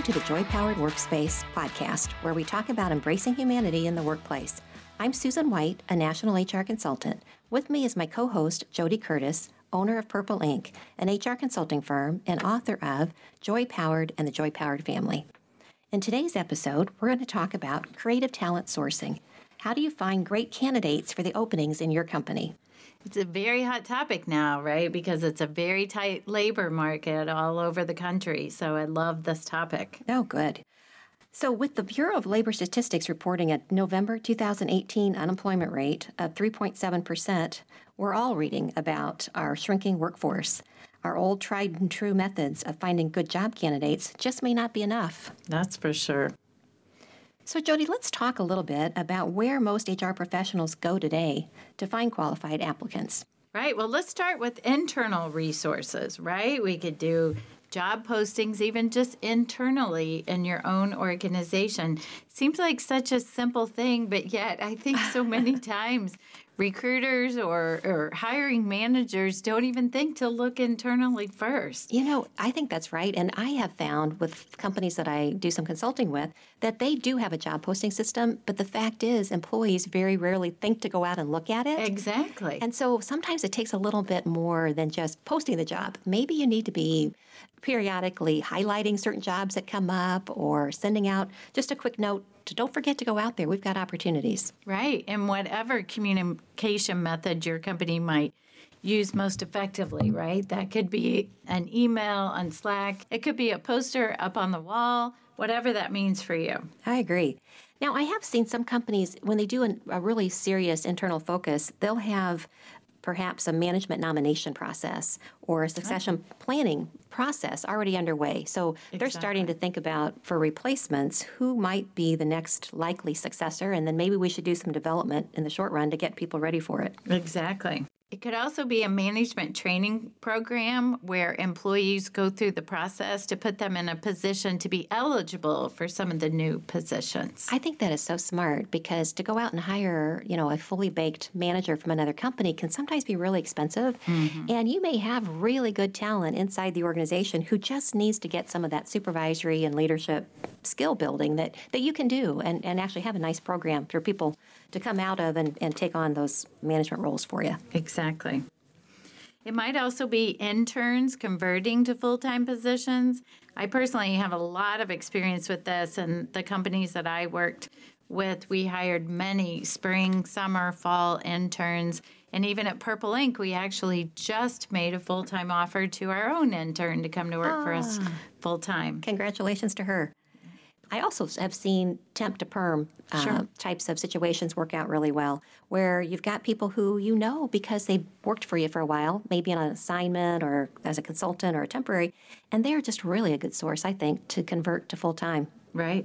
to the Joy Powered Workspace podcast, where we talk about embracing humanity in the workplace. I'm Susan White, a national HR consultant. With me is my co-host, Jody Curtis, owner of Purple Ink, an HR consulting firm and author of Joy Powered and the Joy Powered Family. In today's episode, we're going to talk about creative talent sourcing. How do you find great candidates for the openings in your company? It's a very hot topic now, right? Because it's a very tight labor market all over the country. So I love this topic. Oh, good. So with the Bureau of Labor Statistics reporting a November 2018 unemployment rate of 3.7%, we're all reading about our shrinking workforce. Our old tried and true methods of finding good job candidates just may not be enough. That's for sure. So, Jody, let's talk a little bit about where most HR professionals go today to find qualified applicants. Right. Well, let's start with internal resources, right? We could do job postings, even just internally in your own organization. Seems like such a simple thing, but yet I think so many times recruiters or hiring managers don't even think to look internally first. You know, I think that's right. And I have found with companies that I do some consulting with that they do have a job posting system. But the fact is, employees very rarely think to go out and look at it. Exactly. And so sometimes it takes a little bit more than just posting the job. Maybe you need to be periodically highlighting certain jobs that come up or sending out just a quick note to don't forget to go out there. We've got opportunities. Right. And whatever communication method your company might use most effectively, right? That could be an email on Slack. It could be a poster up on the wall, whatever that means for you. I agree. Now, I have seen some companies, when they do a really serious internal focus, they'll have perhaps a management nomination process or a succession planning process already underway. So they're starting to think about, for replacements, who might be the next likely successor, and then maybe we should do some development in the short run to get people ready for it. Exactly. It could also be a management training program where employees go through the process to put them in a position to be eligible for some of the new positions. I think that is so smart because to go out and hire, a fully baked manager from another company can sometimes be really expensive. Mm-hmm. And you may have really good talent inside the organization who just needs to get some of that supervisory and leadership skill building that you can do and actually have a nice program for people to come out of and take on those management roles for you. Exactly. It might also be interns converting to full-time positions. I personally have a lot of experience with this, and the companies that I worked with, we hired many spring, summer, fall interns. And even at Purple Ink, we actually just made a full-time offer to our own intern to come to work for us full-time. Congratulations to her. I also have seen temp to perm types of situations work out really well, where you've got people who you know because they worked for you for a while, maybe on an assignment or as a consultant or a temporary, and they're just really a good source, I think, to convert to full-time. Right.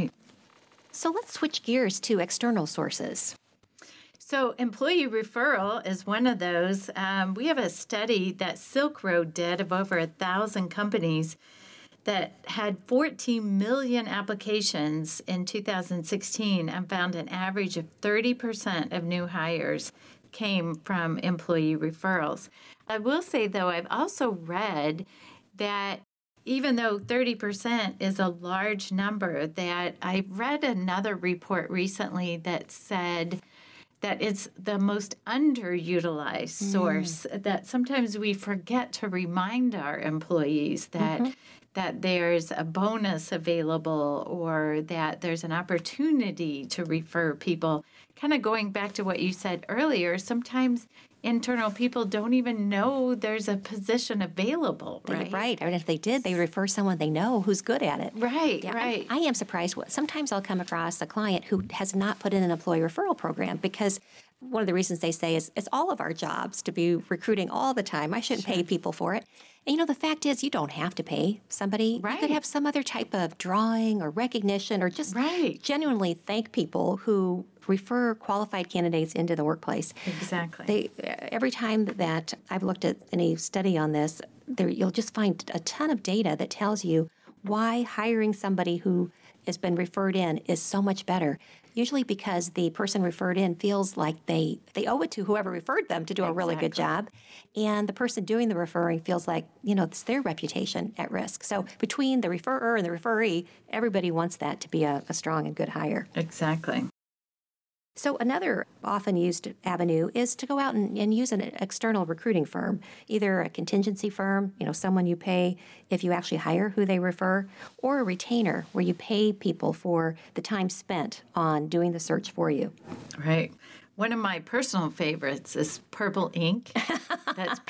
So let's switch gears to external sources. So employee referral is one of those. We have a study that Silk Road did of over 1,000 companies that had 14 million applications in 2016 and found an average of 30% of new hires came from employee referrals. I will say, though, I've also read that even though 30% is a large number, that I read another report recently that said that it's the most underutilized source, that sometimes we forget to remind our employees that that there's a bonus available or that there's an opportunity to refer people. Kind of going back to what you said earlier, sometimes internal people don't even know there's a position available, right? Right. And if they did, they refer someone they know who's good at it. Right. I am surprised. Sometimes I'll come across a client who has not put in an employee referral program because one of the reasons they say is it's all of our jobs to be recruiting all the time. I shouldn't pay people for it. And, the fact is you don't have to pay somebody. Right. You could have some other type of drawing or recognition or just genuinely thank people who refer qualified candidates into the workplace. Exactly. Every time that I've looked at any study on this, you'll just find a ton of data that tells you why hiring somebody who has been referred in is so much better. usually because the person referred in feels like they owe it to whoever referred them to do a really good job. And the person doing the referring feels like, it's their reputation at risk. So between the referrer and the referee, everybody wants that to be a strong and good hire. Exactly. So another often used avenue is to go out and use an external recruiting firm, either a contingency firm, someone you pay if you actually hire who they refer, or a retainer where you pay people for the time spent on doing the search for you. Right. One of my personal favorites is Purple Ink. That's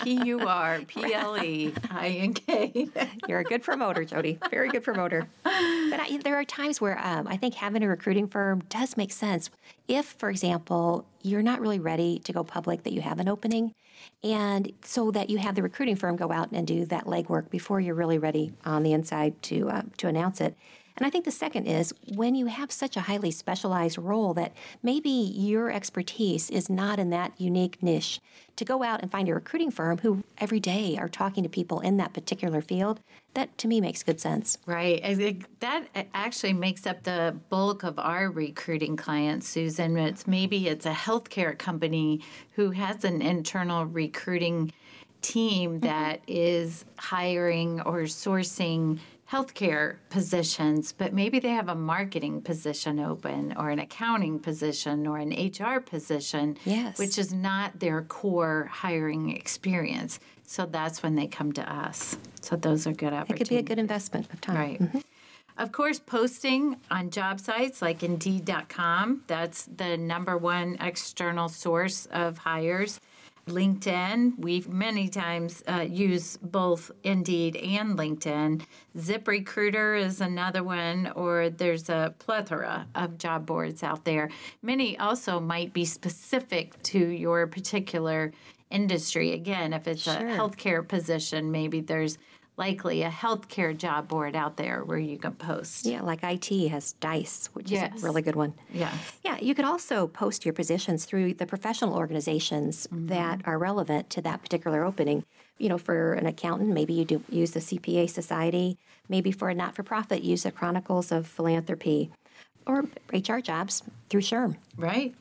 PURPLEINK. You're a good promoter, Jody. Very good promoter. But there are times where I think having a recruiting firm does make sense. If, for example, you're not really ready to go public that you have an opening, and so that you have the recruiting firm go out and do that legwork before you're really ready on the inside to announce it. And I think the second is when you have such a highly specialized role that maybe your expertise is not in that unique niche, to go out and find a recruiting firm who every day are talking to people in that particular field, that to me makes good sense. Right. I think that actually makes up the bulk of our recruiting clients, Susan. It's a healthcare company who has an internal recruiting team that is hiring or sourcing healthcare positions, but maybe they have a marketing position open or an accounting position or an HR position, which is not their core hiring experience. So that's when they come to us. So those are good opportunities. It could be a good investment of time. Right. Mm-hmm. Of course, posting on job sites like Indeed.com, that's the number one external source of hires. LinkedIn, we many times use both Indeed and LinkedIn. ZipRecruiter is another one, or there's a plethora of job boards out there. Many also might be specific to your particular industry. Again, if it's a healthcare position, maybe there's likely a healthcare job board out there where you can post. Yeah, like IT has DICE, which is a really good one. Yeah. Yeah, you could also post your positions through the professional organizations that are relevant to that particular opening. For an accountant, maybe you do use the CPA Society. Maybe for a not-for-profit, use the Chronicles of Philanthropy. Or HR jobs through SHRM. Right.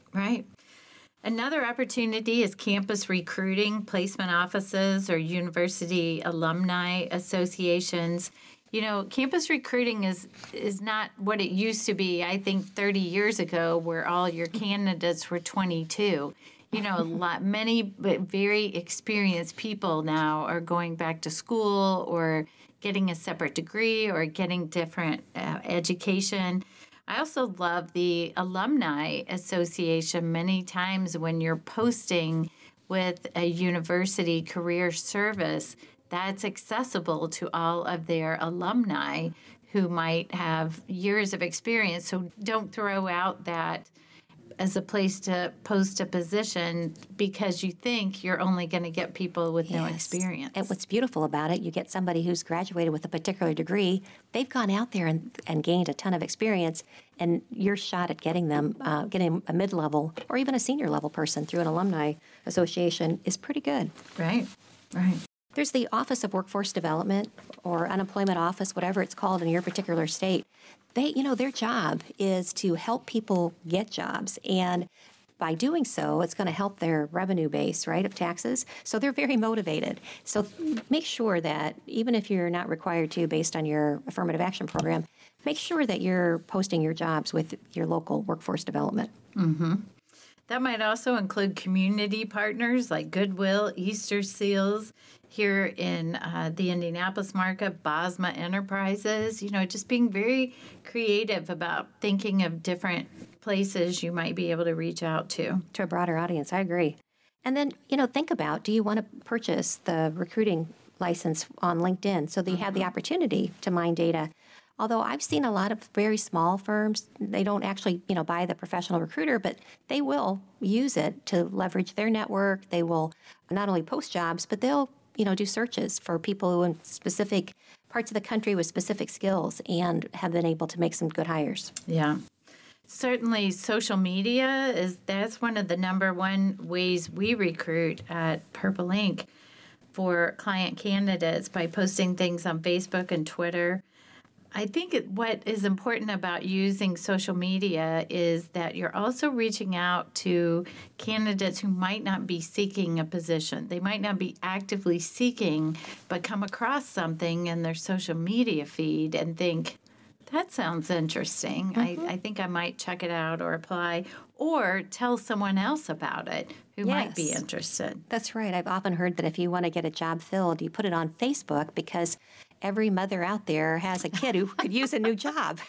Another opportunity is campus recruiting, placement offices, or university alumni associations. Campus recruiting is not what it used to be, I think, 30 years ago, where all your candidates were 22. Many very experienced people now are going back to school or getting a separate degree or getting different education. I also love the Alumni Association. Many times when you're posting with a university career service, that's accessible to all of their alumni who might have years of experience. So don't throw out that as a place to post a position because you think you're only going to get people with no experience. And what's beautiful about it, you get somebody who's graduated with a particular degree, they've gone out there and gained a ton of experience, and your shot at getting them, getting a mid-level or even a senior-level person through an alumni association is pretty good. Right. There's the Office of Workforce Development or Unemployment Office, whatever it's called in your particular state. Their job is to help people get jobs, and by doing so, it's going to help their revenue base, right, of taxes. So they're very motivated. So make sure that even if you're not required to based on your affirmative action program, make sure that you're posting your jobs with your local workforce development. Mm-hmm. That might also include community partners like Goodwill, Easter Seals, here in the Indianapolis market, Bosma Enterprises, just being very creative about thinking of different places you might be able to reach out to. To a broader audience, I agree. And then, think about, do you want to purchase the recruiting license on LinkedIn so that you have the opportunity to mine data? Although I've seen a lot of very small firms, they don't actually, buy the professional recruiter, but they will use it to leverage their network. They will not only post jobs, but they'll do searches for people who in specific parts of the country with specific skills and have been able to make some good hires. Yeah. Certainly social media that's one of the number one ways we recruit at Purple Ink for client candidates by posting things on Facebook and Twitter. I think what is important about using social media is that you're also reaching out to candidates who might not be seeking a position. They might not be actively seeking, but come across something in their social media feed and think, that sounds interesting. I think I might check it out or apply, or tell someone else about it who might be interested. That's right. I've often heard that if you want to get a job filled, you put it on Facebook because every mother out there has a kid who could use a new job.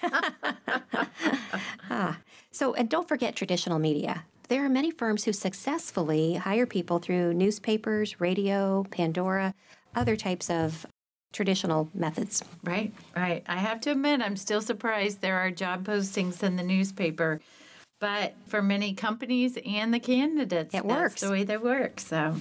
And don't forget traditional media. There are many firms who successfully hire people through newspapers, radio, Pandora, other types of traditional methods. Right. I have to admit, I'm still surprised there are job postings in the newspaper. But for many companies and the candidates, that's the way they work. So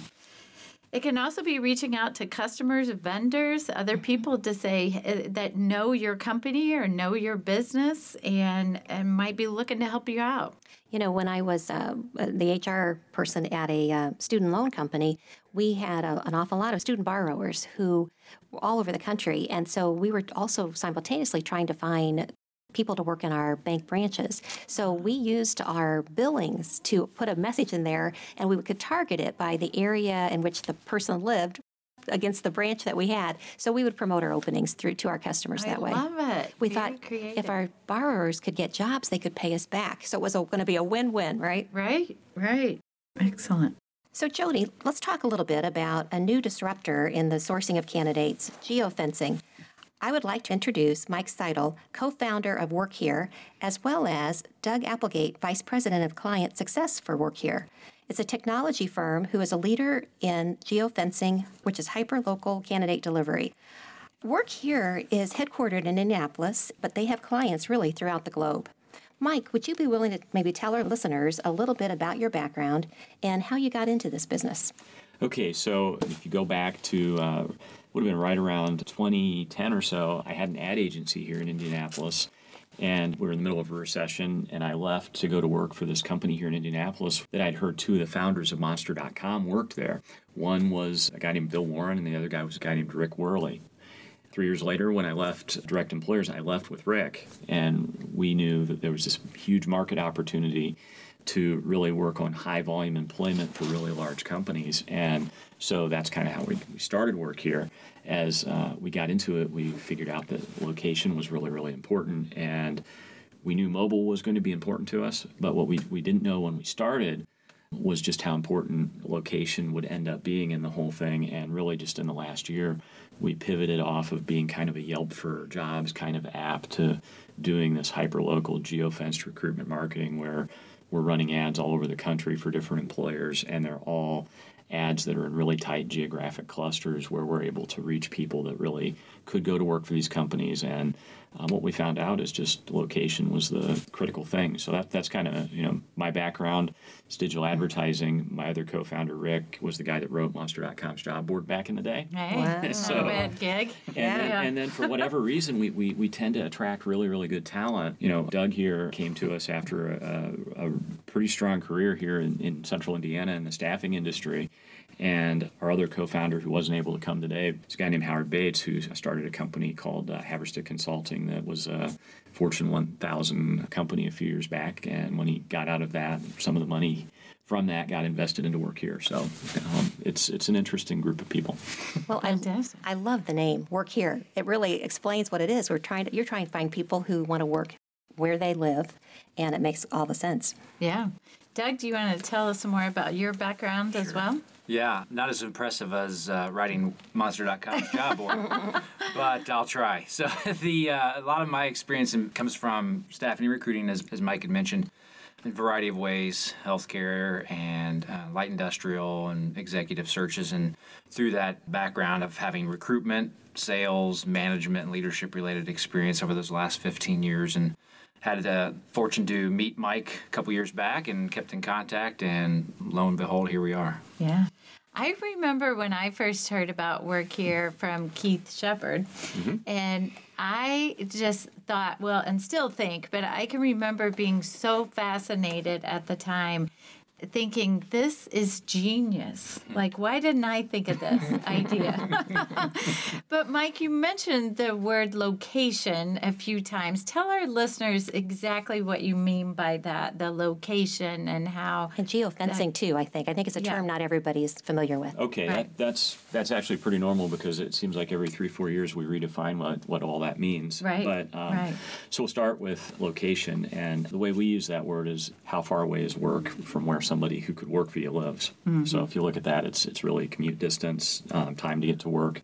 it can also be reaching out to customers, vendors, other people to say that know your company or know your business and might be looking to help you out. You know, when I was the HR person at a student loan company, we had an awful lot of student borrowers who were all over the country. And so we were also simultaneously trying to find people to work in our bank branches. So we used our billings to put a message in there, and we could target it by the area in which the person lived against the branch that we had. So we would promote our openings through to our customers that way. I love it. We thought if our borrowers could get jobs, they could pay us back. So it was going to be a win-win, right? Right. Excellent. So Jody, let's talk a little bit about a new disruptor in the sourcing of candidates, geofencing. I would like to introduce Mike Seidel, co-founder of WorkHere, as well as Doug Applegate, Vice President of Client Success for WorkHere. It's a technology firm who is a leader in geofencing, which is hyper-local candidate delivery. WorkHere is headquartered in Indianapolis, but they have clients really throughout the globe. Mike, would you be willing to maybe tell our listeners a little bit about your background and how you got into this business? Okay, so if you go back to would have been right around 2010 or so, I had an ad agency here in Indianapolis, and we were in the middle of a recession, and I left to go to work for this company here in Indianapolis that I'd heard two of the founders of Monster.com worked there. One was a guy named Bill Warren, and the other guy was a guy named Rick Worley. 3 years later, when I left Direct Employers, I left with Rick, and we knew that there was this huge market opportunity to really work on high volume employment for really large companies. And so that's kind of how we started WorkHere. As we got into it, we figured out that location was really, really important. And we knew mobile was going to be important to us. But what we didn't know when we started was just how important location would end up being in the whole thing. And really just in the last year, we pivoted off of being kind of a Yelp for jobs kind of app to doing this hyper-local geofenced recruitment marketing where we're running ads all over the country for different employers, and they're all ads that are in really tight geographic clusters where we're able to reach people that really could go to work for these companies. And what we found out is just location was the critical thing. So that's kind of my background. It's digital advertising. My other co-founder, Rick, was the guy that wrote Monster.com's job board back in the day. Hey, wow. So, not a bad gig. And then for whatever reason, we tend to attract really, really good talent. Doug here came to us after a pretty strong career here in Central Indiana in the staffing industry. And our other co-founder who wasn't able to come today is a guy named Howard Bates, who started a company called Haverstick Consulting that was a Fortune 1000 company a few years back. And when he got out of that, some of the money from that got invested into WorkHere. So it's an interesting group of people. Well, I love the name WorkHere. It really explains what it is. You're trying to find people who want to work where they live, and it makes all the sense. Yeah. Doug, do you want to tell us some more about your background as well? Yeah, not as impressive as writing Monster.com's job board, but I'll try. So a lot of my experience comes from staffing and recruiting, as Mike had mentioned, in a variety of ways, healthcare and light industrial and executive searches. And through that background of having recruitment, sales, management, and leadership-related experience over those last 15 years, and had the fortune to meet Mike a couple years back and kept in contact, and lo and behold, here we are. Yeah. I remember when I first heard about WorkHere from Keith Shepard, and I just thought, and still think, but I can remember being so fascinated at the time thinking, this is genius. Like, why didn't I think of this idea? But Mike, you mentioned the word location a few times. Tell our listeners exactly what you mean by that, the location and how. And geofencing too, I think. I think it's a term not everybody's familiar with. Okay, Right. that's actually pretty normal because it seems like every 3-4 years we redefine what all that means. Right, But right. So we'll start with location, and the way we use that word is how far away is work from where somebody who could work for you lives. So if you look at that, it's really commute distance, time to get to work.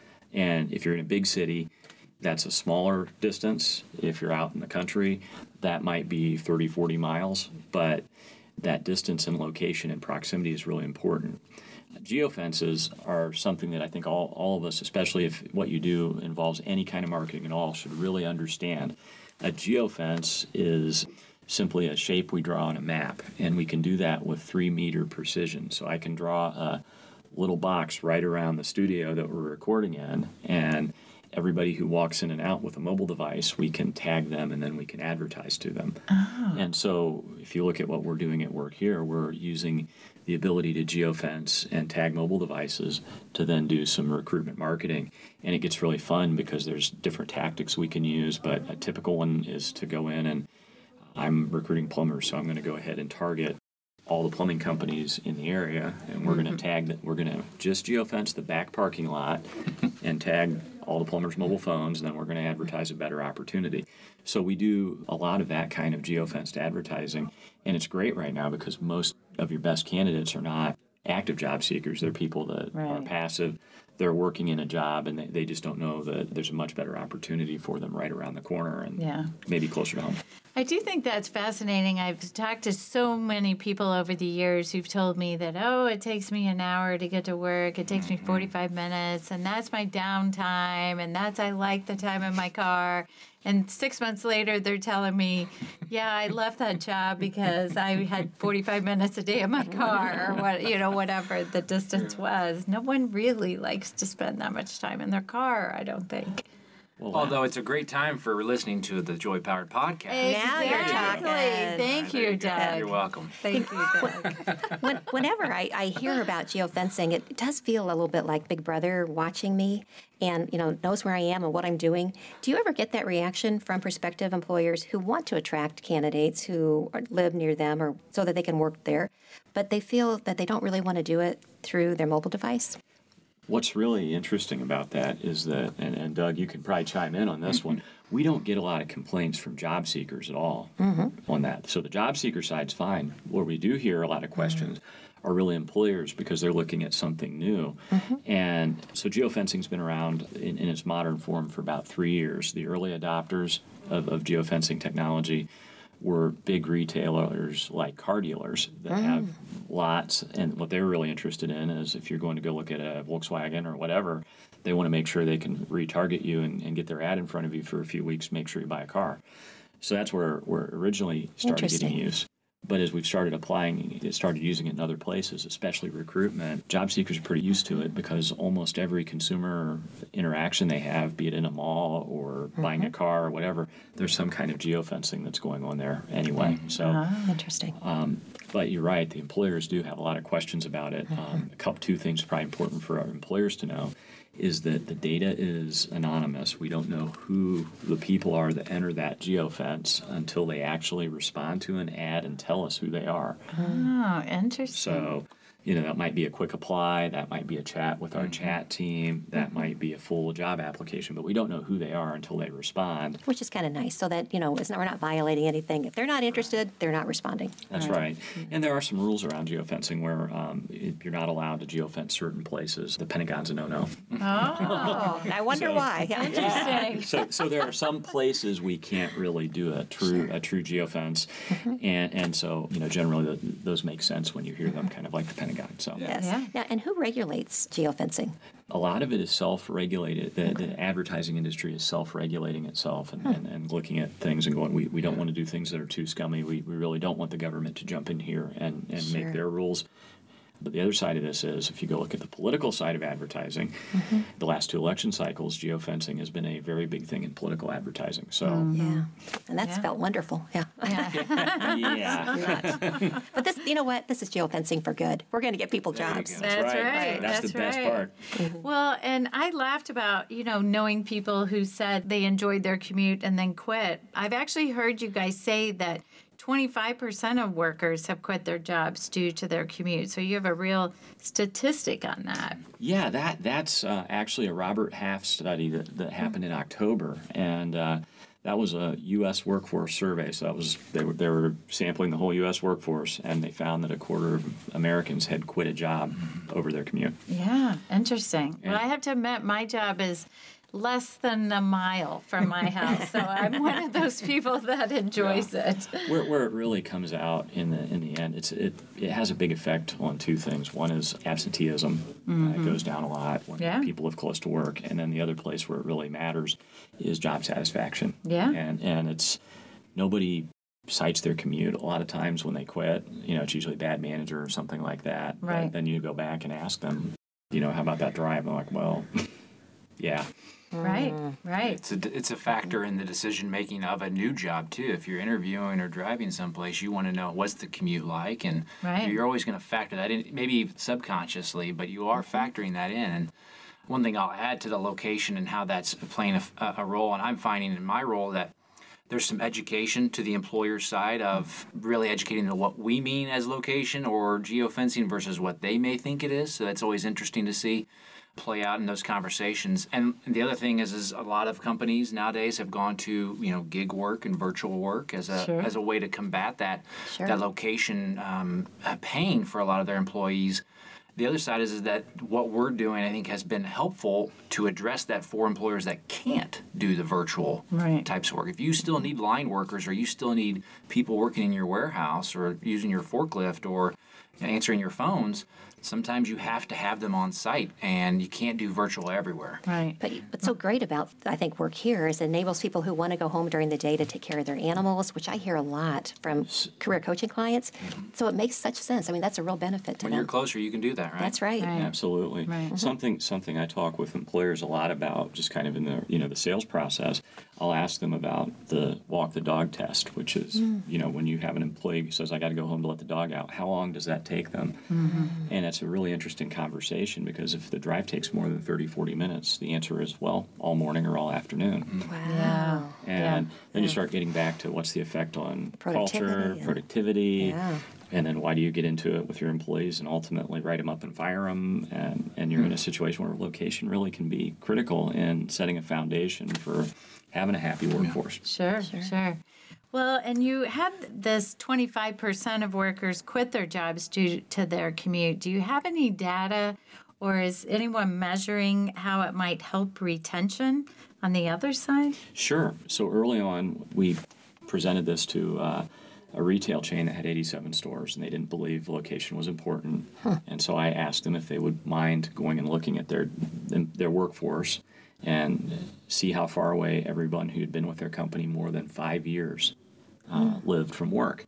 And if you're in a big city, that's a smaller distance. If you're out in the country, that might be 30, 40 miles, but that distance and location and proximity is really important. Geofences are something that I think all of us, especially if what you do involves any kind of marketing at all, should really understand. A geofence is simply a shape we draw on a map, and we can do that with 3-meter precision. So I can draw a little box right around the studio that we're recording in, and everybody who walks in and out with a mobile device, we can tag them and then we can advertise to them. Oh. And so if you look at what we're doing at work here, we're using the ability to geofence and tag mobile devices to then do some recruitment marketing. And it gets really fun because there's different tactics we can use, but a typical one is to go in and I'm recruiting plumbers, so I'm going to go ahead and target all the plumbing companies in the area, and we're going to tag that. We're going to just geofence the back parking lot and tag all the plumbers' mobile phones, and then we're going to advertise a better opportunity. So we do a lot of that kind of geofenced advertising, and it's great right now because most of your best candidates are not active job seekers. They're people that are passive. They're working in a job, and they just don't know that there's a much better opportunity for them right around the corner and maybe closer to home. I do think that's fascinating. I've talked to so many people over the years who've told me that, it takes me an hour to get to work. It takes me 45 minutes, and that's my downtime, and I like the time in my car. And 6 months later, they're telling me, I left that job because I had 45 minutes a day in my car or whatever the distance was. No one really likes to spend that much time in their car, I don't think. Well, although it's a great time for listening to the Joy Powered podcast. Now you're talking. Thank you, Doug. You're welcome. Thank you, Doug. Whenever I hear about geofencing, it does feel a little bit like Big Brother watching me and knows where I am and what I'm doing. Do you ever get that reaction from prospective employers who want to attract candidates who live near them or so that they can work there, but they feel that they don't really want to do it through their mobile device? What's really interesting about that is that, and Doug, you can probably chime in on this one, we don't get a lot of complaints from job seekers at all on that. So the job seeker side's fine. Where we do hear a lot of questions are really employers because they're looking at something new. And so geofencing's been around in its modern form for about 3 years. The early adopters of geofencing technology were big retailers like car dealers that have lots, and what they're really interested in is if you're going to go look at a Volkswagen or whatever, they want to make sure they can retarget you and get their ad in front of you for a few weeks, make sure you buy a car. So that's where it originally started getting used. But as we've started started using it in other places, especially recruitment, job seekers are pretty used to it because almost every consumer interaction they have, be it in a mall or buying a car or whatever, there's some kind of geofencing that's going on there anyway. So Interesting. But you're right, the employers do have a lot of questions about it. Two things probably important for our employers to know is that the data is anonymous. We don't know who the people are that enter that geofence until they actually respond to an ad and tell us who they are. Oh, interesting. So, that might be a quick apply, that might be a chat with our chat team, that might be a full job application, but we don't know who they are until they respond. Which is kind of nice, so that, we're not violating anything. If they're not interested, they're not responding. That's right. And there are some rules around geofencing where you're not allowed to geofence certain places. The Pentagon's a no-no. Oh, I wonder why. Interesting. So there are some places we can't really do a true geofence, and so generally those make sense when you hear them, kind of like the Pentagon. So Yes. Yeah. Now, and who regulates geofencing? a lot of it is self-regulated. The advertising industry is self-regulating itself and looking at things and going, we don't want to do things that are too scummy. We really don't want the government to jump in here and make their rules. But the other side of this is, if you go look at the political side of advertising, the last 2 election cycles, geofencing has been a very big thing in political advertising. So, Yeah. And that's felt wonderful. Yeah. yeah. But this, you know what? This is geofencing for good. We're going to get people jobs. go. That's right. That's the best part. Well, and I laughed about, knowing people who said they enjoyed their commute and then quit. I've actually heard you guys say that 25% of workers have quit their jobs due to their commute. So you have a real statistic on that. Yeah, that's actually a Robert Half study that happened in October, and that was a U.S. workforce survey. So that was they were sampling the whole U.S. workforce, and they found that a quarter of Americans had quit a job over their commute. Yeah, interesting. Yeah. Well, I have to admit, my job is less than a mile from my house, so I'm one of those people that enjoys it. Where it really comes out in the end, it has a big effect on 2 things. One is absenteeism. It goes down a lot when people live close to work, and then the other place where it really matters is job satisfaction. Yeah. And it's nobody cites their commute. A lot of times when they quit, it's usually a bad manager or something like that. Right. But then you go back and ask them, how about that drive? I'm like, well, yeah. Right. It's a factor in the decision making of a new job too. If you're interviewing or driving someplace, you want to know what's the commute like, and you're always going to factor that in, maybe subconsciously, but you are factoring that in. And one thing I'll add to the location and how that's playing a role, and I'm finding in my role that there's some education to the employer side of really educating to what we mean as location or geofencing versus what they may think it is. So that's always interesting to see play out in those conversations. And the other thing is a lot of companies nowadays have gone to gig work and virtual work as a way to combat that location pain for a lot of their employees. The other side is that what we're doing, I think, has been helpful to address that for employers that can't do the virtual types of work. If you still need line workers, or you still need people working in your warehouse or using your forklift or answering your phones, sometimes you have to have them on site, and you can't do virtual everywhere. Right. But what's so great about, I think, work here is it enables people who want to go home during the day to take care of their animals, which I hear a lot from career coaching clients. So it makes such sense. I mean, that's a real benefit to When them. you're closer, you can do that, right? That's right. Absolutely. Right. Something I talk with employers a lot about, just kind of in the the sales process. I'll ask them about the walk the dog test, which is when you have an employee who says, I got to go home to let the dog out, how long does that take them? And it's a really interesting conversation, because if the drive takes more than 30, 40 minutes, the answer is, well, all morning or all afternoon. Wow. And then you start getting back to what's the effect on culture, and- productivity, and then why do you get into it with your employees and ultimately write them up and fire them? And you're in a situation where location really can be critical in setting a foundation for having a happy workforce. Sure. Well, and you had this 25% of workers quit their jobs due to their commute. Do you have any data, or is anyone measuring how it might help retention on the other side? Sure. So early on, we presented this to a retail chain that had 87 stores, and they didn't believe location was important. And so I asked them if they would mind going and looking at their workforce and see how far away everyone who had been with their company more than 5 years lived from work.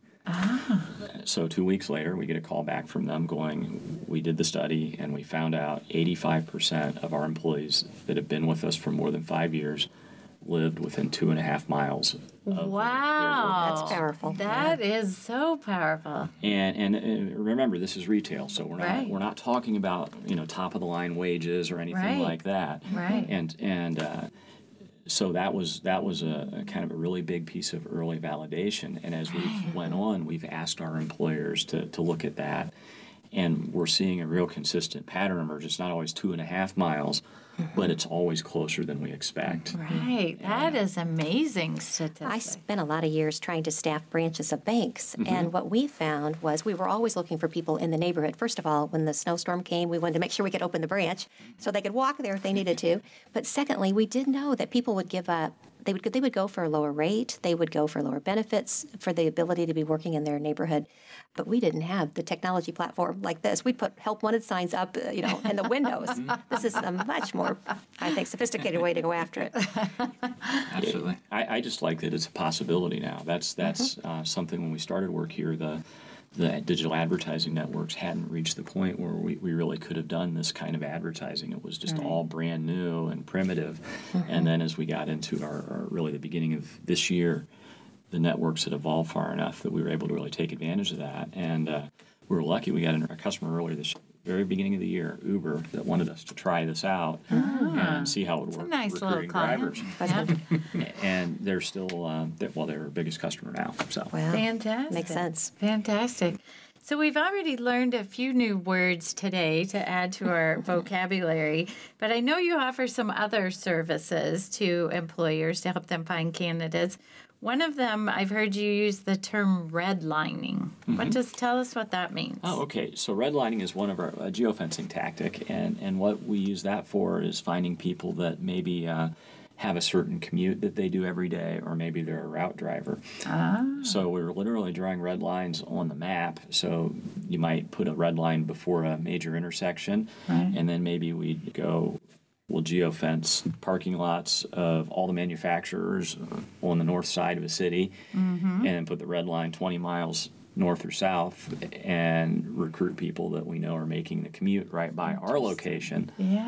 So 2 weeks later, we get a call back from them going, we did the study, and we found out 85% of our employees that have been with us for more than 5 years lived within 2.5 miles of their work. That's powerful. That is so powerful. And remember, this is retail, so we're not talking about top of the line wages or anything like that. Right. And so that was a kind of a really big piece of early validation. And as we went on, we've asked our employers to look at that. And we're seeing a real consistent pattern emerge. It's not always 2.5 miles, but it's always closer than we expect. Right. That is amazing statistic. I spent a lot of years trying to staff branches of banks, and what we found was we were always looking for people in the neighborhood. First of all, when the snowstorm came, we wanted to make sure we could open the branch so they could walk there if they needed to. But secondly, we did know that people would give up. They would go for a lower rate. They would go for lower benefits for the ability to be working in their neighborhood. But we didn't have the technology platform like this. We'd put help wanted signs up, in the windows. This is a much more, I think, sophisticated way to go after it. Absolutely. I just like that it's a possibility now. That's something when we started work here, the the digital advertising networks hadn't reached the point where we really could have done this kind of advertising. It was just all brand new and primitive. And then as we got into our really the beginning of this year, the networks had evolved far enough that we were able to really take advantage of that. And we were lucky. We got a customer earlier this very beginning of the year, Uber, that wanted us to try this out and see how it would work. A nice recruiting little client. drivers. Yeah. And they're still, they're our biggest customer now. So. Wow. Fantastic. Makes sense. Fantastic. So we've already learned a few new words today to add to our vocabulary, but I know you offer some other services to employers to help them find candidates. One of them, I've heard you use the term redlining. Tell us what that means. Oh, okay. So redlining is one of our geofencing tactic, and what we use that for is finding people that maybe have a certain commute that they do every day, or maybe they're a route driver. So we're literally drawing red lines on the map. So you might put a red line before a major intersection, and then maybe we'll geofence parking lots of all the manufacturers on the north side of a city, and then put the red line 20 miles north or south and recruit people that we know are making the commute right by our location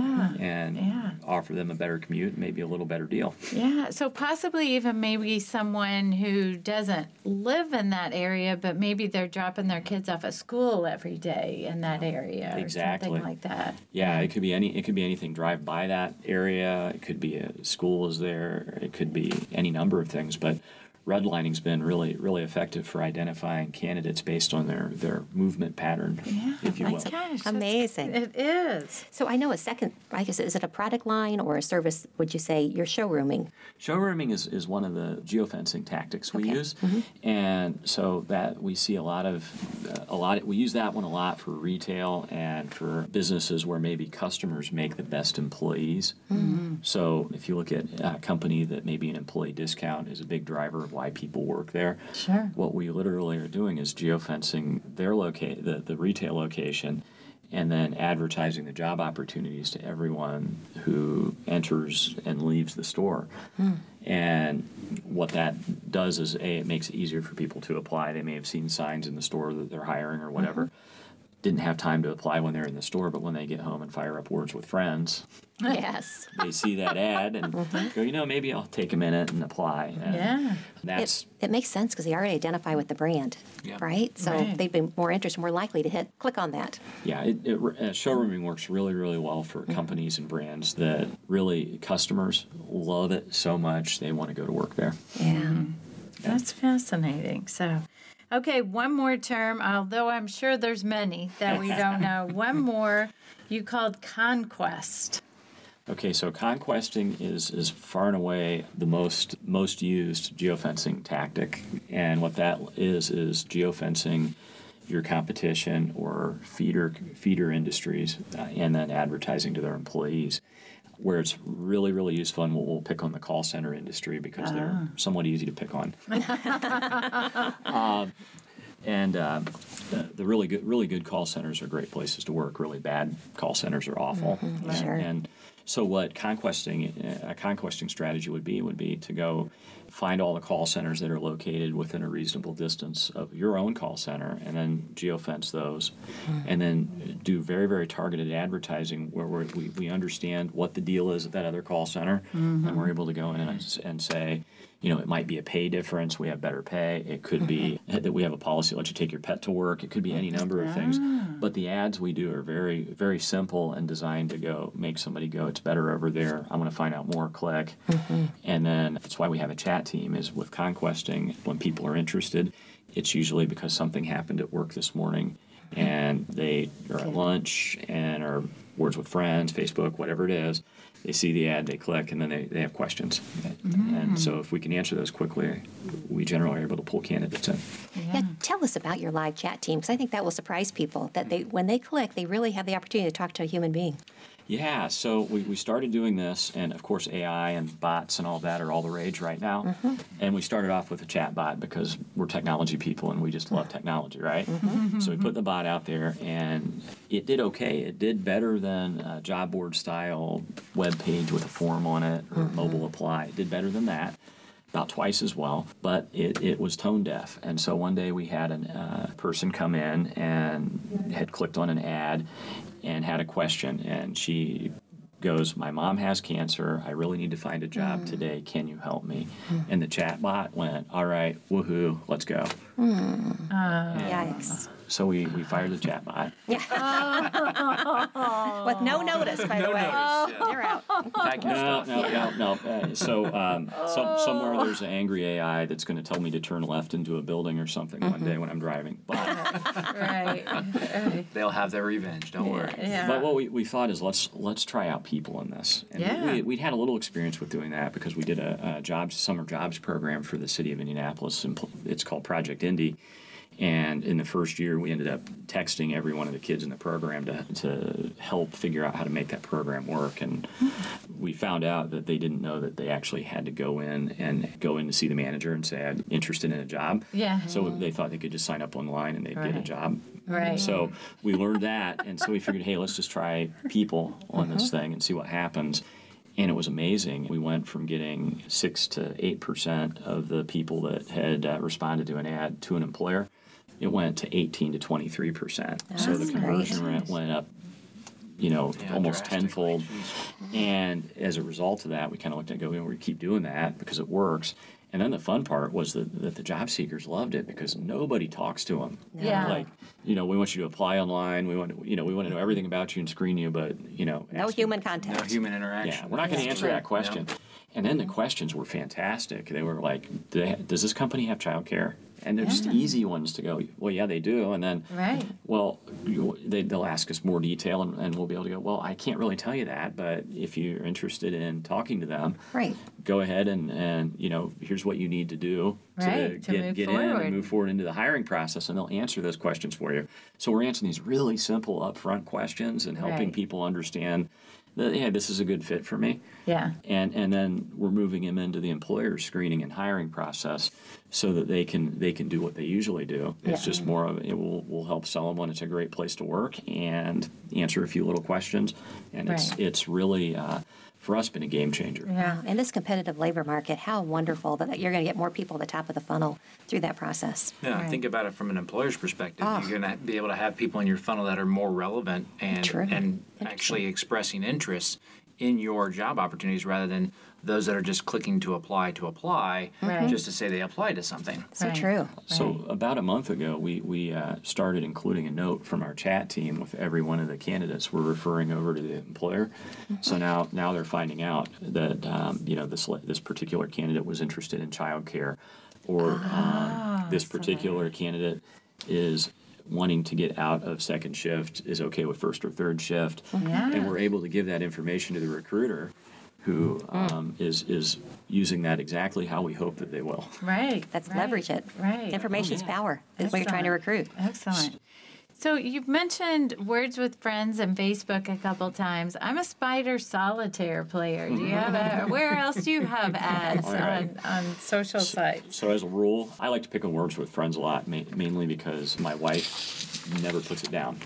and offer them a better commute, maybe a little better deal. Yeah, so possibly even maybe someone who doesn't live in that area, but maybe they're dropping their kids off at school every day in that area or something like that. Yeah, it could be anything. Drive by that area. It could be a school is there. It could be any number of things, but redlining's been really, really effective for identifying candidates based on their movement pattern, if you will. Gosh, Amazing. It is. So I know is it a product line or a service, would you say, you're showrooming? Showrooming is one of the geofencing tactics we use, and so that we see a lot. We use that one a lot for retail and for businesses where maybe customers make the best employees. So if you look at a company that maybe an employee discount is a big driver of why people work there. Sure. What we literally are doing is geofencing their the retail location, and then advertising the job opportunities to everyone who enters and leaves the store. And what that does is, it makes it easier for people to apply. They may have seen signs in the store that they're hiring or whatever. Didn't have time to apply when they're in the store, but when they get home and fire up Words with Friends, Yes. they see that ad and go, maybe I'll take a minute and apply. And It makes sense because they already identify with the brand, right? So they'd be more interested, more likely to click on that. Yeah, showrooming works really, really well for companies and brands that really customers love it so much they want to go to work there. Yeah. That's fascinating. So, okay, one more term, although I'm sure there's many that we don't know. One more you called conquest. Okay, so conquesting is far and away the most used geofencing tactic, and what that is geofencing your competition or feeder industries, and then advertising to their employees. Where it's really, really useful, and we'll pick on the call center industry because they're somewhat easy to pick on. The really good call centers are great places to work. Really bad call centers are awful. Sure. And so what a conquesting strategy would be to go find all the call centers that are located within a reasonable distance of your own call center, and then geofence those, and then do very, very targeted advertising where we understand what the deal is at that other call center, and we're able to go in and say, it might be a pay difference. We have better pay. It could be that we have a policy, let you take your pet to work. It could be any number of things. But the ads we do are very, very simple and designed to make somebody go, it's better over there. I want to find out more, click. And then that's why we have a chat team, is with conquesting. When people are interested, it's usually because something happened at work this morning and they are at lunch and are Words with Friends, Facebook, whatever it is. They see the ad, they click, and then they have questions. And so if we can answer those quickly, we generally are able to pull candidates in. Yeah, tell us about your live chat team, because I think that will surprise people, that when they click, they really have the opportunity to talk to a human being. Yeah, so we started doing this, and of course AI and bots and all that are all the rage right now. And we started off with a chat bot because we're technology people and we just love technology, right? So we put the bot out there, and it did okay. It did better than a job board style web page with a form on it or mobile apply. It did better than that. about twice as well, but it was tone deaf. And so one day we had a person come in and had clicked on an ad and had a question, and she goes, "My mom has cancer. I really need to find a job today. Can you help me?" And the chat bot went, "All right, woohoo, let's go." Yikes. So we fired the chat bot. With no notice, by the way. They're out. Pack your stuff. No. So somewhere there's an angry AI that's going to tell me to turn left into a building or something one day when I'm driving. But Right. They'll have their revenge. Don't worry. Yeah. But what we thought is let's try out people in this. And Yeah. we'd had a little experience with doing that because we did a summer jobs program for the city of Indianapolis. And it's called Project Indy. And in the first year, we ended up texting every one of the kids in the program to help figure out how to make that program work. And we found out that they didn't know that they actually had to go in to see the manager and say, "I'm interested in a job." Yeah. So they thought they could just sign up online and they'd get a Right. job. Right. So we learned that, and so we figured, hey, let's just try people on this thing and see what happens. And it was amazing. We went from getting 6 to 8% of the people that had responded to an ad to an employer. It went to 18 to 23%. So the That's conversion great. rate went up, almost tenfold. And as a result of that, we kind of looked at it and go, we keep doing that because it works. And then the fun part was that the job seekers loved it because nobody talks to them. Yeah. Like, we want you to apply online. We want to know everything about you and screen you, but, No ask human you. contact. No human interaction. Yeah, we're not going to answer that question. And then the questions were fantastic. They were like, does this company have childcare? And they're just easy ones to go, well, yeah, they do. And then, Right. well, they'll ask us more detail, and we'll be able to go, well, I can't really tell you that, but if you're interested in talking to them, Right. go ahead and here's what you need to do Right, to move get in forward. and move forward into the hiring process, and they'll answer those questions for you. So we're answering these really simple upfront questions and helping Right. people understand that, yeah, this is a good fit for me. Yeah. And then we're moving them into the employer screening and hiring process so that they can do what they usually do. It's just more of we'll help sell them when it's a great place to work and answer a few little questions. And Right. it's really for us been a game changer. Yeah. In this competitive labor market, how wonderful that you're going to get more people at the top of the funnel through that process. Yeah, Right. think about it from an employer's perspective. You're going to be able to have people in your funnel that are more relevant True. and actually expressing interest in your job opportunities rather than those that are just clicking to apply Right. just to say they applied to something. So Right. true. So about a month ago, we started including a note from our chat team with every one of the candidates we're referring over to the employer. So now they're finding out that this particular candidate was interested in childcare, or this particular candidate is wanting to get out of second shift, is okay with first or third shift, Yeah. and we're able to give that information to the recruiter, who is using that exactly how we hope that they will. Right. Let's right, leverage it. Right. Information's power. That's what you're trying to recruit. Excellent. So you've mentioned Words with Friends and Facebook a couple times. I'm a Spider Solitaire player. Do you have where else do you have ads All right. on social sites? So as a rule, I like to pick on Words with Friends a lot, mainly because my wife never puts it down.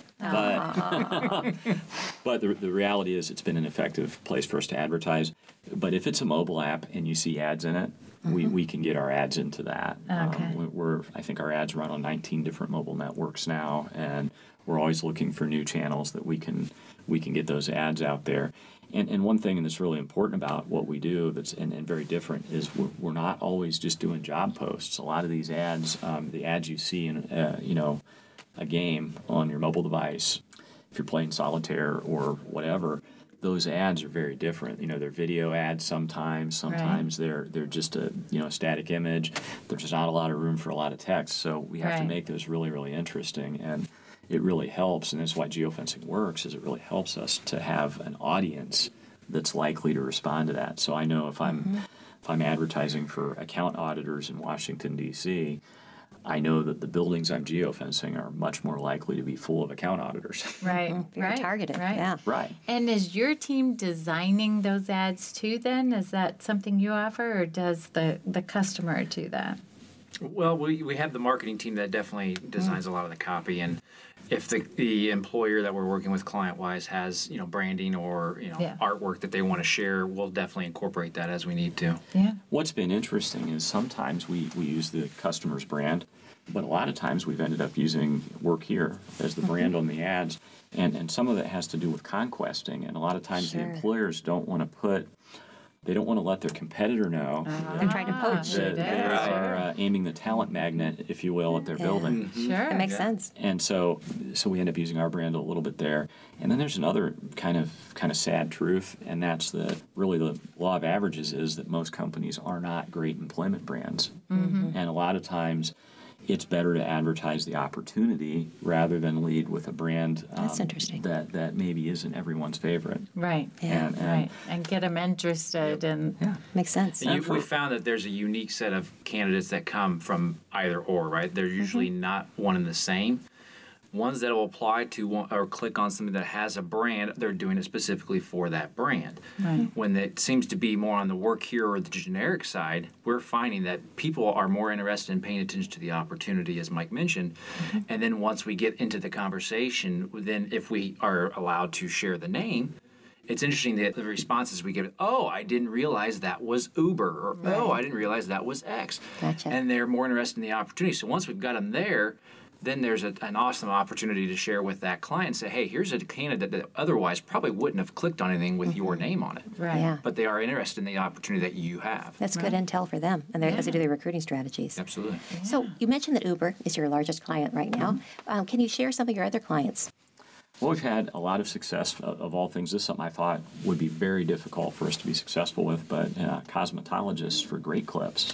But the reality is it's been an effective place for us to advertise. But if it's a mobile app and you see ads in it, we can get our ads into that. Okay. I think our ads run on 19 different mobile networks now, and we're always looking for new channels that we can get those ads out there. And one thing that's really important about what we do that's and very different is we're not always just doing job posts. A lot of these ads, the ads you see in a game on your mobile device, if you're playing solitaire or whatever, those ads are very different. They're video ads sometimes they're just a static image. There's just not a lot of room for a lot of text, so we have to Right. make those really, really interesting, and it really helps. And that's why geofencing works, is it really helps us to have an audience that's likely to respond to that. So I know if I'm advertising for account auditors in Washington, D.C., I know that the buildings I'm geofencing are much more likely to be full of account auditors. Right. Very right. targeted. Right. Yeah. Right. And is your team designing those ads too then? Is that something you offer, or does the customer do that? Well, we have the marketing team that definitely designs a lot of the copy, and if the employer that we're working with client-wise has, branding or, artwork that they want to share, we'll definitely incorporate that as we need to. Yeah. What's been interesting is sometimes we use the customer's brand, but a lot of times we've ended up using Work Here as the brand on the ads. And some of that has to do with conquesting. And a lot of times the employers don't want to let their competitor know They're trying to poach. that they are aiming the talent magnet, if you will, at their building. Sure. That makes sense. And so we end up using our brand a little bit there. And then there's another kind of sad truth, and that's that really the law of averages is that most companies are not great employment brands. And a lot of times it's better to advertise the opportunity rather than lead with a brand That's interesting. that maybe isn't everyone's favorite. Right. Yeah. Right. And get them interested. And Makes sense. We found that there's a unique set of candidates that come from either or, right? They're usually not one and the same. Ones that will apply to or click on something that has a brand, they're doing it specifically for that brand. Right. When it seems to be more on the Work Here or the generic side, we're finding that people are more interested in paying attention to the opportunity, as Mike mentioned. And then once we get into the conversation, then if we are allowed to share the name, it's interesting that the responses we get, oh, I didn't realize that was Uber, or oh, I didn't realize that was X. Gotcha. And they're more interested in the opportunity. So once we've got them there, then there's an awesome opportunity to share with that client and say, hey, here's a candidate that otherwise probably wouldn't have clicked on anything with your name on it. Right. Yeah. But they are interested in the opportunity that you have. That's good intel for them and as they do their recruiting strategies. Absolutely. So you mentioned that Uber is your largest client right now. Can you share some of your other clients? Well, we've had a lot of success of all things. This is something I thought would be very difficult for us to be successful with, but cosmetologists for Great Clips.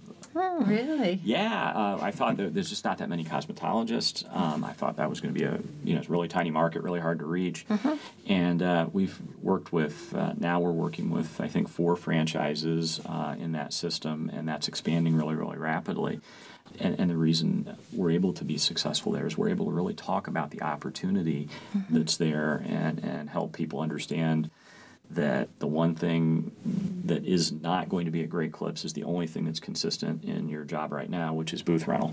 Really? Yeah, I thought there's just not that many cosmetologists. I thought that was going to be it's a really tiny market, really hard to reach. And we've worked with, now we're working with, I think, 4 franchises in that system, and that's expanding really, really rapidly. And the reason we're able to be successful there is we're able to really talk about the opportunity that's there and help people understand that the one thing that is not going to be at Great Clips is the only thing that's consistent in your job right now, which is booth rental.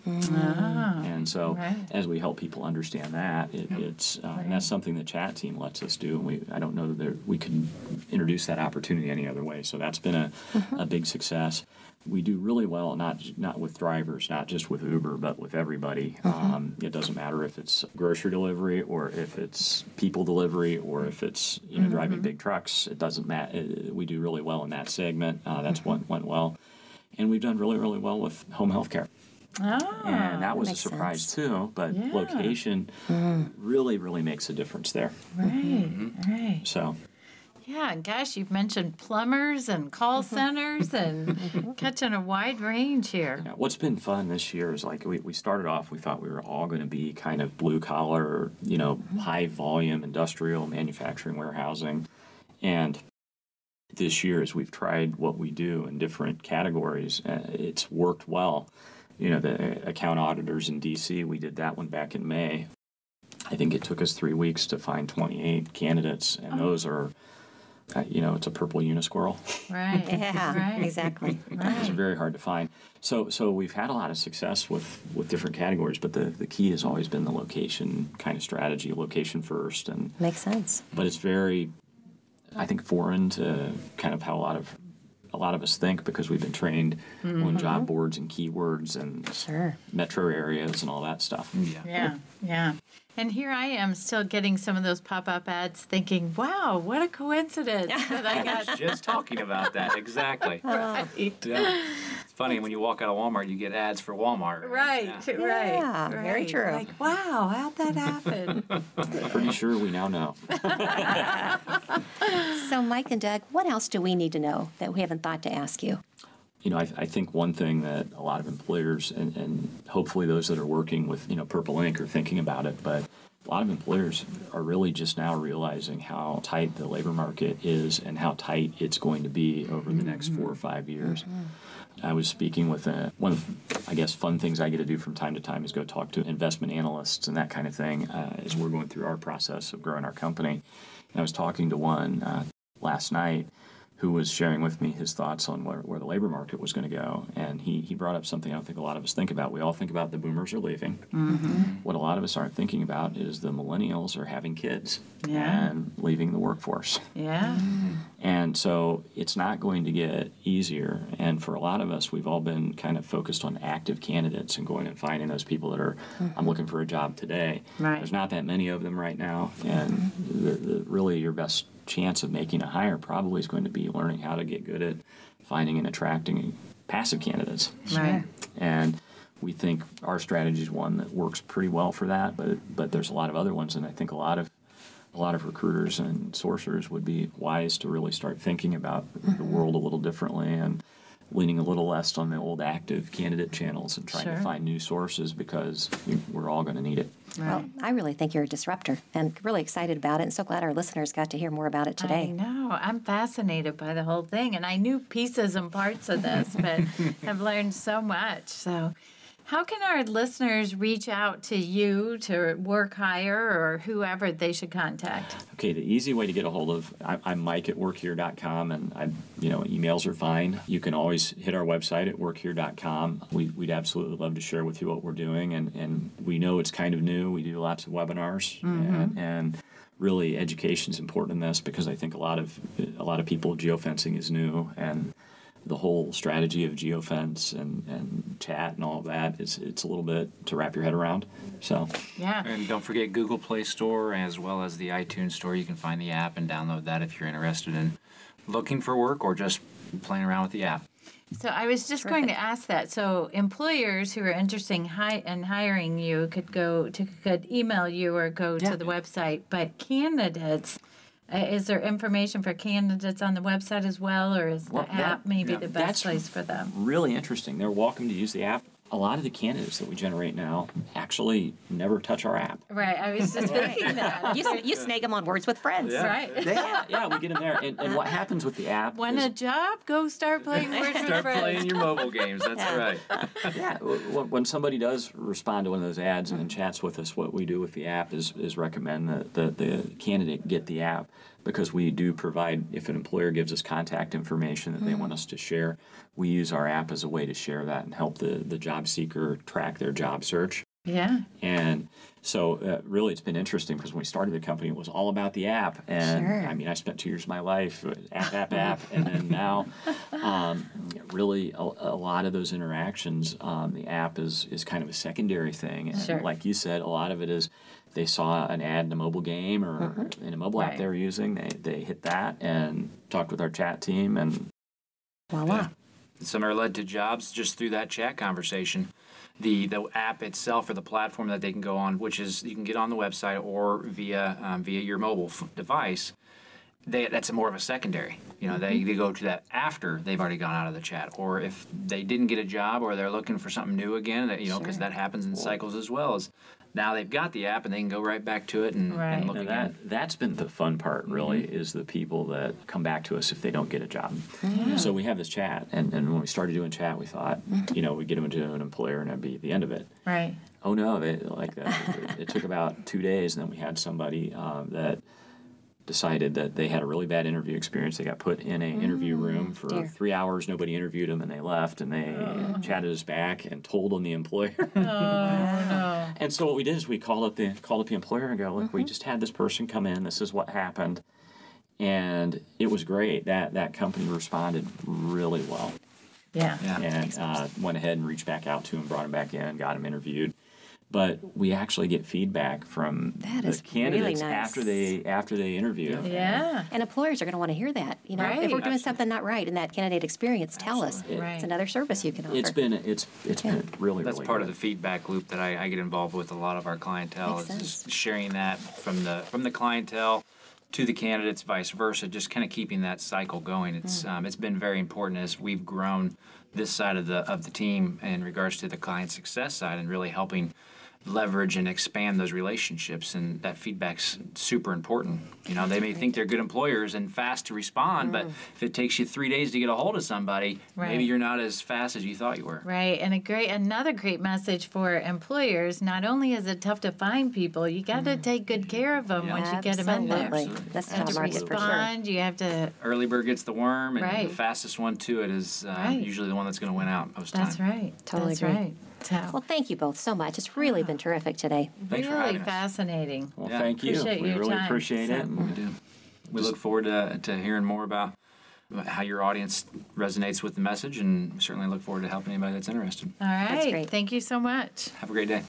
And so as we help people understand that, it's and that's something the chat team lets us do. And I don't know that we can introduce that opportunity any other way. So that's been a big success. We do really well, not with drivers, not just with Uber, but with everybody. It doesn't matter if it's grocery delivery or if it's people delivery or if it's driving big trucks. It doesn't matter. We do really well in that segment. That's went well, and we've done really, really well with home health care. And that was a surprise too. But location really, really makes a difference there. Right. So. Yeah, gosh, you've mentioned plumbers and call centers and catching a wide range here. Yeah, what's been fun this year is like we started off, we thought we were all going to be kind of blue collar, high volume industrial manufacturing warehousing. And this year, as we've tried what we do in different categories, it's worked well. The account auditors in D.C., we did that one back in May. I think it took us 3 weeks to find 28 candidates, and those are... it's a purple unisquirrel. Right. Yeah, right. exactly. Those are very hard to find. So we've had a lot of success with different categories, but the key has always been the location kind of strategy, location first. And Makes sense. But it's very, I think, foreign to kind of how a lot of us think because we've been trained on job boards and keywords and metro areas and all that stuff. Yeah. And here I am still getting some of those pop-up ads thinking, wow, what a coincidence that I I was got. just talking about that. Exactly. Yeah. It's funny, when you walk out of Walmart, you get ads for Walmart. Right. Yeah, very true. Like, wow, how'd that happen? Pretty sure we now know. So, Mike and Doug, what else do we need to know that we haven't thought to ask you? I think one thing that a lot of employers and hopefully those that are working with, Purple Ink are thinking about it, but a lot of employers are really just now realizing how tight the labor market is and how tight it's going to be over the next 4 or 5 years. I was speaking with one of, I guess, fun things I get to do from time to time is go talk to investment analysts and that kind of thing as we're going through our process of growing our company. And I was talking to one last night who was sharing with me his thoughts on where the labor market was going to go. And he brought up something I don't think a lot of us think about. We all think about the boomers are leaving. What a lot of us aren't thinking about is the millennials are having kids and leaving the workforce. Yeah. And so it's not going to get easier. And for a lot of us, we've all been kind of focused on active candidates and going and finding those people that are, I'm looking for a job today. Right. There's not that many of them right now. And really your best chance of making a hire probably is going to be learning how to get good at finding and attracting passive candidates. Right. And we think our strategy is one that works pretty well for that, but there's a lot of other ones, and I think a lot of recruiters and sourcers would be wise to really start thinking about the world a little differently and leaning a little less on the old active candidate channels and trying to find new sources, because we're all going to need it. Right. Well, I really think you're a disruptor and really excited about it, and so glad our listeners got to hear more about it today. I know. I'm fascinated by the whole thing, and I knew pieces and parts of this, but have learned so much. So how can our listeners reach out to you to work hire or whoever they should contact? Okay, the easy way to get a hold of, I'm Mike at workhere.com, and emails are fine. You can always hit our website at workhere.com. We'd absolutely love to share with you what we're doing, and we know it's kind of new. We do lots of webinars, and really education is important in this, because I think a lot of people, geofencing is new, and the whole strategy of geofence and chat and all of that it's a little bit to wrap your head around. So Yeah. And don't forget Google Play Store as well as the iTunes Store. You can find the app and download that if you're interested in looking for work or just playing around with the app. So I was just going to ask that. So employers who are interested in hiring you could email you or go to the website, but candidates, is there information for candidates on the website as well, or is the app maybe the best place for them? Really interesting. They're welcome to use the app. A lot of the candidates that we generate now actually never touch our app. Right. I was just thinking that. You snag them on Words with Friends. Right. Yeah, we get them there. And what happens with the app Want is, a job? Go start playing Words with Start Friends. playing your mobile games. That's right. when somebody does respond to one of those ads and then chats with us, what we do with the app is recommend that the candidate get the app, because we do provide, if an employer gives us contact information that they want us to share, we use our app as a way to share that and help the job seeker track their job search. Yeah. And so really it's been interesting, because when we started the company, it was all about the app. And I mean, I spent 2 years of my life app. And then now really a lot of those interactions, the app is kind of a secondary thing. And like you said, a lot of it is they saw an ad in a mobile game or in a mobile app they were using. They hit that and talked with our chat team, and voila. Yeah. Some are led to jobs just through that chat conversation. The app itself, or the platform that they can go on, which is you can get on the website or via your mobile device, that's more of a secondary. They go to that after they've already gone out of the chat, or if they didn't get a job or they're looking for something new again, because that happens in cycles as well. As now they've got the app and they can go right back to it and look again. That's been the fun part, really, is the people that come back to us if they don't get a job. So we have this chat, and when we started doing chat, we thought, we'd get them into an employer and that'd be the end of it. Right. Oh no, it took about 2 days, and then we had somebody that decided that they had a really bad interview experience. They got put in an interview room for 3 hours. Nobody interviewed them, and they left, and they chatted us back and told on the employer. No. And so what we did is we called up the employer and go, look, we just had this person come in. This is what happened. And it was great. That company responded really well. Yeah. And went ahead and reached back out to him, brought him back in, got him interviewed. But we actually get feedback from the candidates really nice. after they interview. Yeah. And employers are going to want to hear that. Right. If we're doing something not right in that candidate experience, tell us. Right. It's another service you can offer. It's been really That's really part good. of the feedback loop that I get involved with a lot of our clientele. Makes Is sense. just sharing that from the clientele to the candidates, vice versa. Just kind of keeping that cycle going. It's been very important as we've grown this side of the team in regards to the client success side, and really helping leverage and expand those relationships, and that feedback's super important. They may think they're good employers and fast to respond, but if it takes you 3 days to get a hold of somebody, maybe you're not as fast as you thought you were. Right, and another great message for employers, not only is it tough to find people, you got to take good care of them once you get them in there. Absolutely. That's the You have job to market for sure. respond, you have to, Early bird gets the worm, and Right. the fastest one to it is usually the one that's going to win out most that's time. right. Totally That's agree. right. So, Well, thank you both so much. It's really been terrific today. Thanks for really having us. fascinating. Well, Yeah. thank you. Appreciate We your really time. appreciate it. So- We do. We look forward to hearing more about how your audience resonates with the message, and certainly look forward to helping anybody that's interested. All right. great. Thank you so much. Have a great day.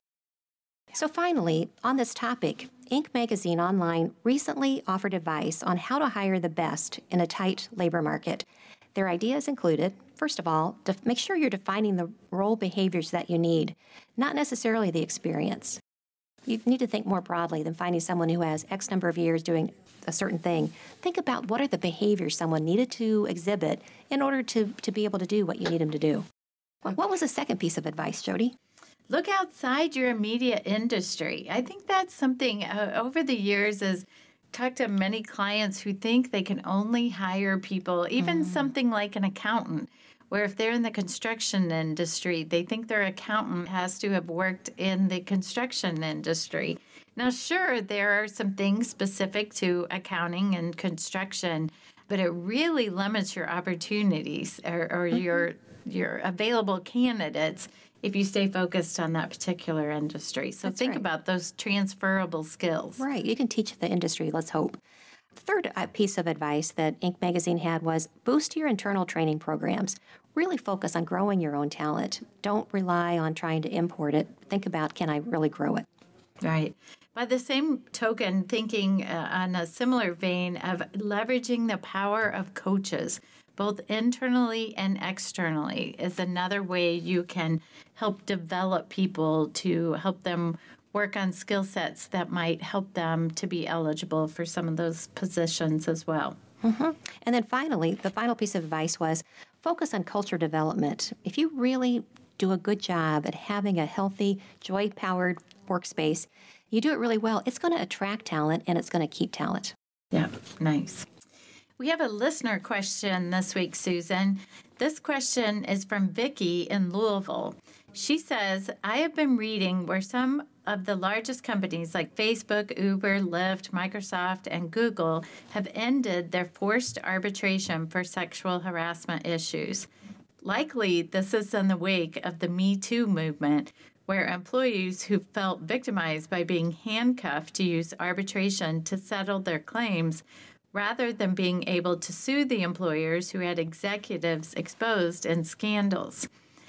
So finally, on this topic, Inc. Magazine Online recently offered advice on how to hire the best in a tight labor market. Their ideas included, first of all, to make sure you're defining the role behaviors that you need, not necessarily the experience. You need to think more broadly than finding someone who has X number of years doing a certain thing. Think about what are the behaviors someone needed to exhibit in order to be able to do what you need them to do. Well, what was the second piece of advice, Jody? Look outside your immediate industry. I think that's something over the years as talked to many clients who think they can only hire people, even something like an accountant, where if they're in the construction industry, they think their accountant has to have worked in the construction industry. Now, sure, there are some things specific to accounting and construction, but it really limits your opportunities or your available candidates if you stay focused on that particular industry. So That's think right. about those transferable skills. Right, you can teach the industry, let's hope. The third piece of advice that Inc. Magazine had was boost your internal training programs. Really focus on growing your own talent. Don't rely on trying to import it. Think about, can I really grow it? Right. By the same token, thinking on a similar vein of leveraging the power of coaches, both internally and externally, is another way you can help develop people to help them work on skill sets that might help them to be eligible for some of those positions as well. And then finally, the final piece of advice was focus on culture development. If you really do a good job at having a healthy, joy-powered workspace, you do it really well, it's going to attract talent and it's going to keep talent. Yeah, nice. We have a listener question this week, Susan. This question is from Vicki in Louisville. She says, I have been reading where some of the largest companies like Facebook, Uber, Lyft, Microsoft, and Google have ended their forced arbitration for sexual harassment issues. Likely, this is in the wake of the Me Too movement, where employees who felt victimized by being handcuffed to use arbitration to settle their claims rather than being able to sue the employers who had executives exposed in scandals.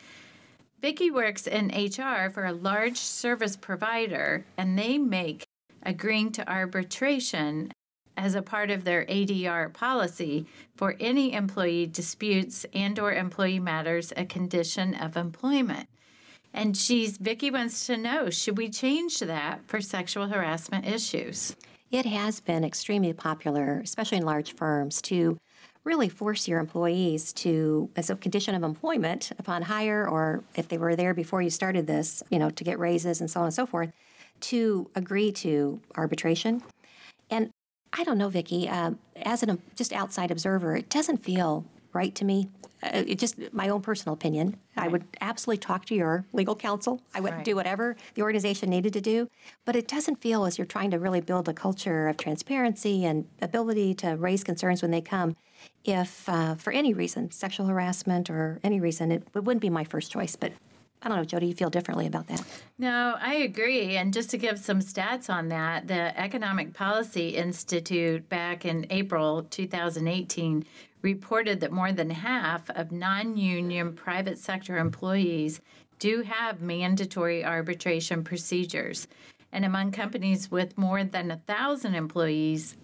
Vicki works in HR for a large service provider, and they make agreeing to arbitration as a part of their ADR policy for any employee disputes and/or employee matters a condition of employment. And Vicki wants to know, should we change that for sexual harassment issues? It has been extremely popular, especially in large firms, to really force your employees to, as a condition of employment upon hire, or if they were there before you started this, to get raises and so on and so forth, to agree to arbitration. And I don't know, Vicki, as an just outside observer, it doesn't feel right to me. It's just my own personal opinion. Right. I would absolutely talk to your legal counsel. I would do whatever the organization needed to do. But it doesn't feel as you're trying to really build a culture of transparency and ability to raise concerns when they come. If, for any reason, sexual harassment or any reason, it wouldn't be my first choice. But I don't know, Jody, you feel differently about that? No, I agree. And just to give some stats on that, the Economic Policy Institute back in April 2018 reported that more than half of non-union private sector employees do have mandatory arbitration procedures. And among companies with more than 1,000 employees,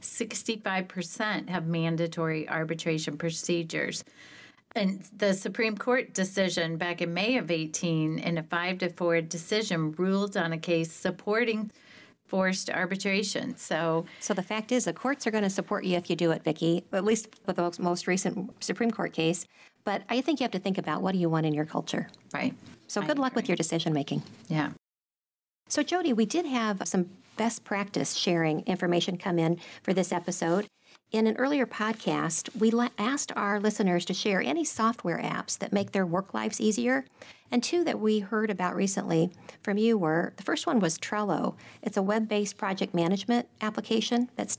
65% have mandatory arbitration procedures. And the Supreme Court decision back in May of 18, in a 5-4 decision, ruled on a case supporting forced arbitration. So the fact is, the courts are going to support you if you do it, Vicki, at least with the most recent Supreme Court case. But I think you have to think about, what do you want in your culture? right. So good luck with your decision making. Yeah. So, Jody, we did have some best practice sharing information come in for this episode. In an earlier podcast, we asked our listeners to share any software apps that make their work lives easier. And two that we heard about recently from you were, the first one was Trello. It's a web-based project management application. That's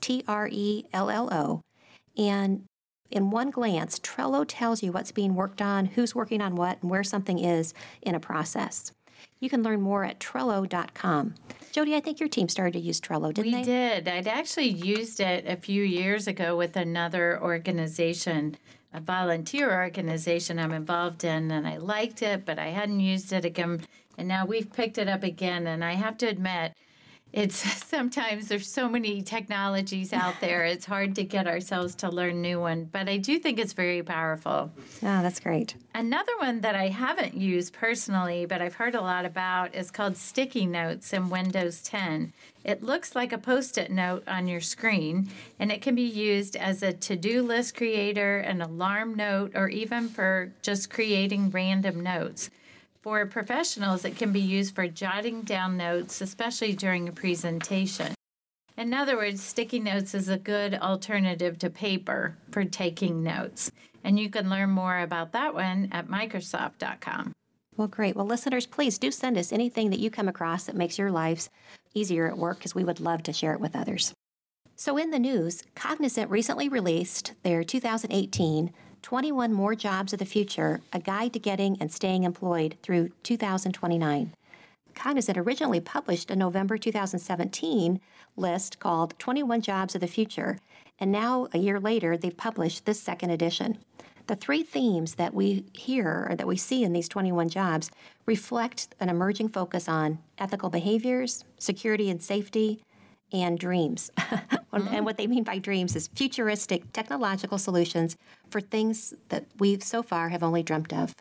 Trello. And in one glance, Trello tells you what's being worked on, who's working on what, and where something is in a process. You can learn more at Trello.com. Jody, I think your team started to use Trello, didn't they? We did. I'd actually used it a few years ago with another organization, a volunteer organization I'm involved in, and I liked it, but I hadn't used it again. And now we've picked it up again, and I have to admit, it's sometimes there's so many technologies out there, it's hard to get ourselves to learn new one, but I do think it's very powerful. Oh, that's great. Another one that I haven't used personally, but I've heard a lot about, is called Sticky Notes in Windows 10. It looks like a Post-it note on your screen, and it can be used as a to-do list creator, an alarm note, or even for just creating random notes. For professionals, it can be used for jotting down notes, especially during a presentation. In other words, sticky notes is a good alternative to paper for taking notes. And you can learn more about that one at Microsoft.com. Well, great. Well, listeners, please do send us anything that you come across that makes your lives easier at work, because we would love to share it with others. So in the news, Cognizant recently released their 2018 21 More Jobs of the Future, a guide to getting and staying employed through 2029. Cognizant originally published a November 2017 list called 21 Jobs of the Future, and now, a year later, they've published this second edition. The three themes that we hear or that we see in these 21 jobs reflect an emerging focus on ethical behaviors, security and safety, and dreams. And what they mean by dreams is futuristic technological solutions for things that we so far have only dreamt of.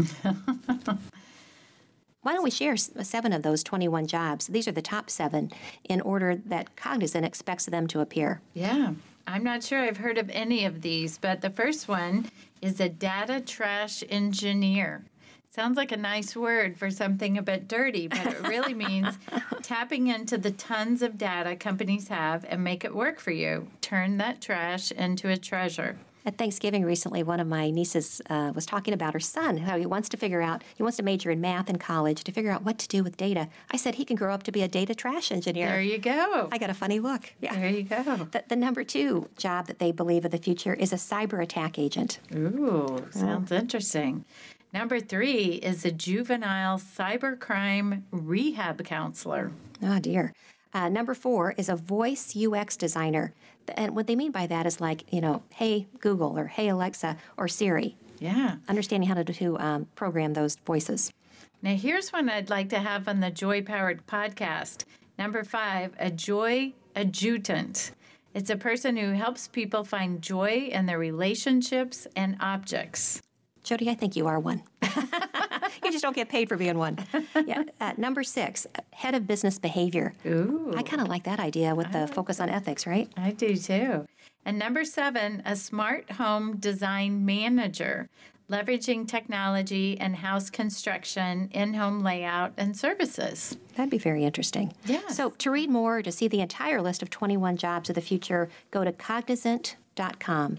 Why don't we share 7 of those 21 jobs? These are the top 7 in order that Cognizant expects them to appear. Yeah, I'm not sure I've heard of any of these, but the first one is a data trash engineer. Sounds like a nice word for something a bit dirty, but it really means tapping into the tons of data companies have and make it work for you. Turn that trash into a treasure. At Thanksgiving recently, one of my nieces was talking about her son, how he wants to major in math in college to figure out what to do with data. I said he can grow up to be a data trash engineer. There you go. I got a funny look. Yeah. There you go. The number 2 job that they believe of the future is a cyber attack agent. Ooh, sounds interesting. Number 3 is a juvenile cybercrime rehab counselor. Oh, dear. Number 4 is a voice UX designer. And what they mean by that is like, hey, Google, or hey, Alexa, or Siri. Yeah. Understanding how to program those voices. Now, here's one I'd like to have on the Joy Powered podcast. Number 5, a joy adjutant. It's a person who helps people find joy in their relationships and objects. Jody, I think you are one. You just don't get paid for being one. Yeah. Number 6, head of business behavior. Ooh. I kind of like that idea with the focus on ethics, right? I do too. And number 7, a smart home design manager, leveraging technology and house construction, in-home layout, and services. That'd be very interesting. Yeah. So to read more, to see the entire list of 21 jobs of the future, go to Cognizant.com,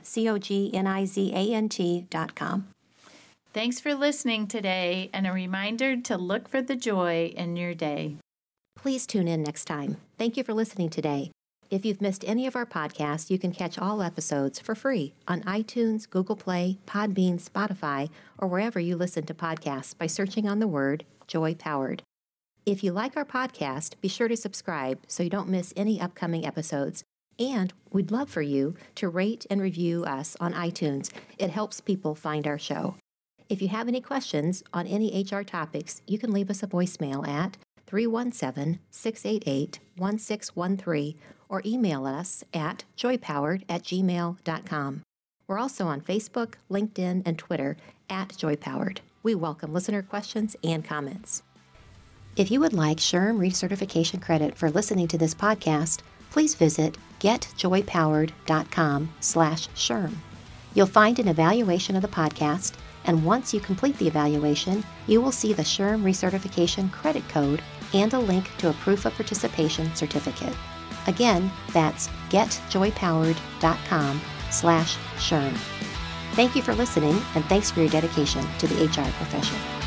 Cognizant.com. Thanks for listening today, and a reminder to look for the joy in your day. Please tune in next time. Thank you for listening today. If you've missed any of our podcasts, you can catch all episodes for free on iTunes, Google Play, Podbean, Spotify, or wherever you listen to podcasts by searching on the word Joy Powered. If you like our podcast, be sure to subscribe so you don't miss any upcoming episodes. And we'd love for you to rate and review us on iTunes. It helps people find our show. If you have any questions on any HR topics, you can leave us a voicemail at 317-688-1613 or email us at joypowered@gmail.com. We're also on Facebook, LinkedIn, and Twitter at JoyPowered. We welcome listener questions and comments. If you would like SHRM recertification credit for listening to this podcast, please visit getjoypowered.com/SHRM. You'll find an evaluation of the podcast, and once you complete the evaluation, you will see the SHRM recertification credit code and a link to a proof of participation certificate. Again, that's getjoypowered.com/SHRM. Thank you for listening, and thanks for your dedication to the HR profession.